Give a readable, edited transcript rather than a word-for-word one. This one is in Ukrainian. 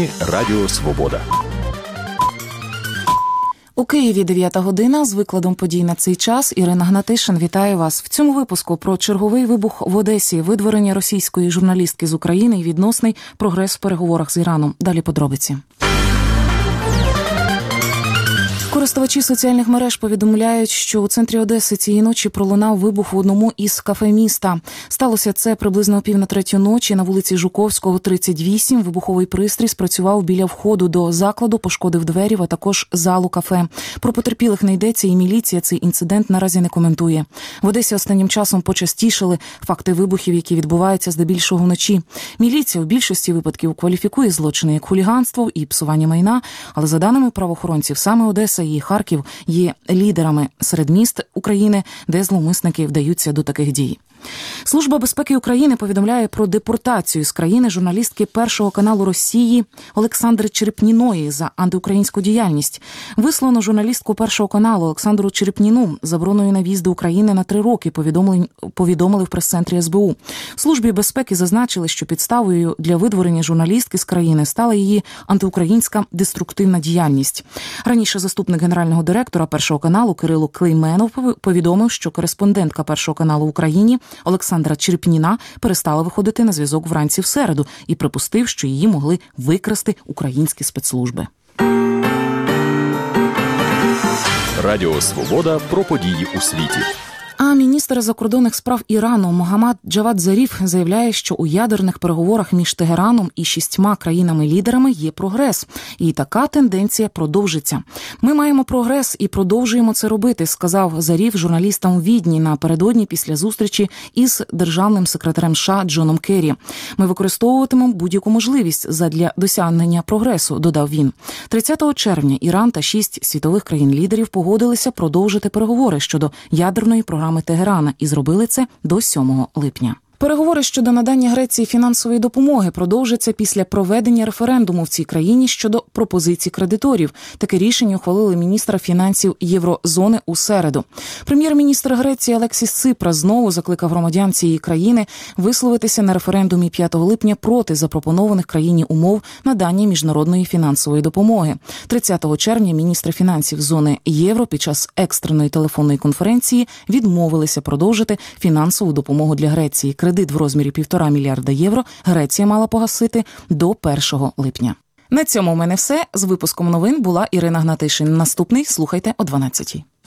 ефірі Радіо Свобода. У Києві 9 година. З викладом подій на цей час Ірина Гнатишин вітає вас. В цьому випуску про черговий вибух в Одесі, видворення російської журналістки з України і відносний прогрес в переговорах з Іраном. Далі подробиці. Користувачі соціальних мереж повідомляють, що у центрі Одеси цієї ночі пролунав вибух в одному із кафе міста. Сталося це приблизно о 2:45 ночі на вулиці Жуковського, 38. Вибуховий пристрій спрацював біля входу до закладу, пошкодив двері, а також залу кафе. Про потерпілих не йдеться, і міліція цей інцидент наразі не коментує. В Одесі останнім часом почастішали факти вибухів, які відбуваються здебільшого вночі. Міліція у більшості випадків кваліфікує злочини як хуліганство і псування майна, але за даними правоохоронців, саме Одеса і Харків є лідерами серед міст України, де зловмисники вдаються до таких дій. Служба безпеки України повідомляє про депортацію з країни журналістки Першого каналу Росії Олександри Черепніної за антиукраїнську діяльність. Вислано журналістку Першого каналу Олександру Черепніну забороною на в'їзд до України на 3 роки, повідомили в прес-центрі СБУ. В Службі безпеки зазначили, що підставою для видворення журналістки з країни стала її антиукраїнська деструктивна діяльність. Раніше заступник генерального директора Першого каналу Кирило Клейменов повідомив, що кореспондентка Першого каналу в Україні Олександра Черепніна перестала виходити на зв'язок вранці в середу і припустив, що її могли викрасти українські спецслужби. Радіо Свобода про події у світі. А міністр закордонних справ Ірану Могаммад Джавад Заріф заявляє, що у ядерних переговорах між Тегераном і 6 країнами-лідерами є прогрес. І така тенденція продовжиться. «Ми маємо прогрес і продовжуємо це робити», сказав Заріф журналістам у Відні напередодні після зустрічі із державним секретарем США Джоном Керрі. «Ми використовуватимемо будь-яку можливість задля досягнення прогресу», додав він. 30 червня Іран та 6 світових країн-лідерів погодилися продовжити переговори щодо ядерної програми Тегерана і зробили це до 7 липня. Переговори щодо надання Греції фінансової допомоги продовжаться після проведення референдуму в цій країні щодо пропозицій кредиторів. Таке рішення ухвалили міністра фінансів Єврозони у середу. Прем'єр-міністр Греції Алексіс Ципрас знову закликав громадян цієї країни висловитися на референдумі 5 липня проти запропонованих країні умов надання міжнародної фінансової допомоги. 30 червня міністри фінансів зони Євро під час екстреної телефонної конференції відмовилися продовжити фінансову допомогу для Греції. Кредит в розмірі 1,5 мільярда євро Греція мала погасити до 1 липня. На цьому у мене все. З випуском новин була Ірина Гнатишин. Наступний слухайте о 12:00.